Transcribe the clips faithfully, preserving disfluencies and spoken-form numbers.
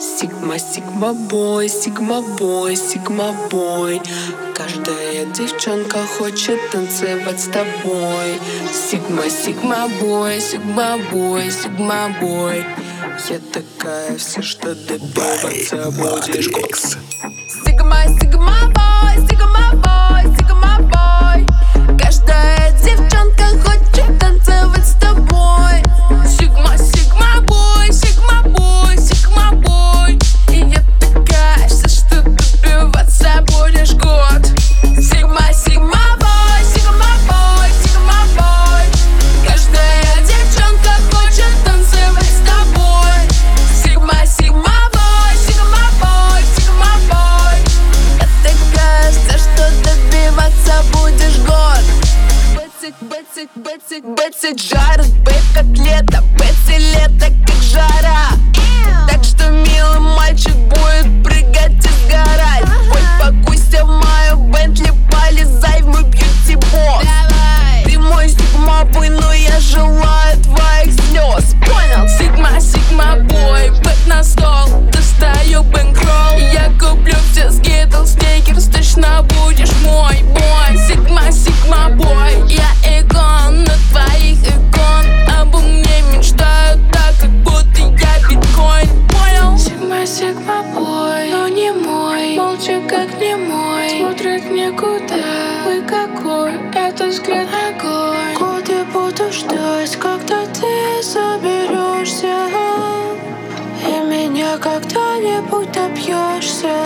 Сигма, сигма бой, сигма бой, сигма бой. Каждая девчонка хочет танцевать с тобой. Сигма, сигма бой, сигма бой, сигма бой. Я такая, все, что добиваться будешь. Сигма, сигма бой, сигма бой, сигма бой. Каждая девчонка хочет танцевать с тобой. Сигма, сигма бой, сигма бой, сигма бой. И я такая, все, что добиваться будешь год. Сигма, сигма бой, сигма бой, сигма бой. Каждая девчонка хочет танцевать с тобой. Сигма, сигма бой, сигма бой, сигма бой. Я такая, все, что добиваться будешь год. Бэцик, бэцик, бэцик, бэцик жарит, бэк котлета, бэци лето, как жара. Так что милый мальчик будет прыгать и сгорать. Ой, покуйся в мою Бентли, полезай в мой бьюти-бокс. Ты мой сигма-бой, но я желаю твоих слез. Понял? Сигма, сигма-бой, бэк на стол, достаю бэнкролл. Я куплю все скитлс, сникерс, точно будешь мой бой. Сигма, сигма-бой, я икон, на твоих икон. Обо мне мечтают так, как будто я биткоин. Понял? Сигма, сигма бой, но не мой. Молча, как не мой. Смотрит никуда. Вы какой, это взгляд огонь. Годы буду ждать, когда ты соберешься и меня когда-нибудь добьешься.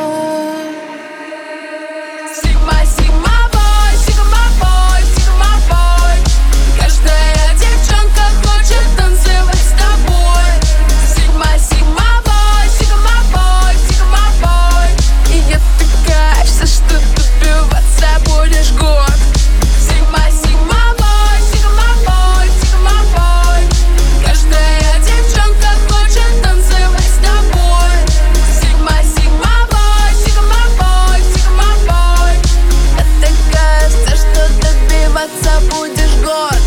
Сигма, сигма бой, сигма бой, сигма бой. Каждая девчонка хочет танцевать с тобой. Сигма, сигма бой, сигма бой, сигма бой. И я такая, все, что добиваться будешь год. Сигма, сигма бой, сигма бой, сигма бой. Каждая девчонка хочет танцевать с тобой. Сигма, сигма бой, сигма бой, сигма бой. Я такая, все, что добиваться будешь год.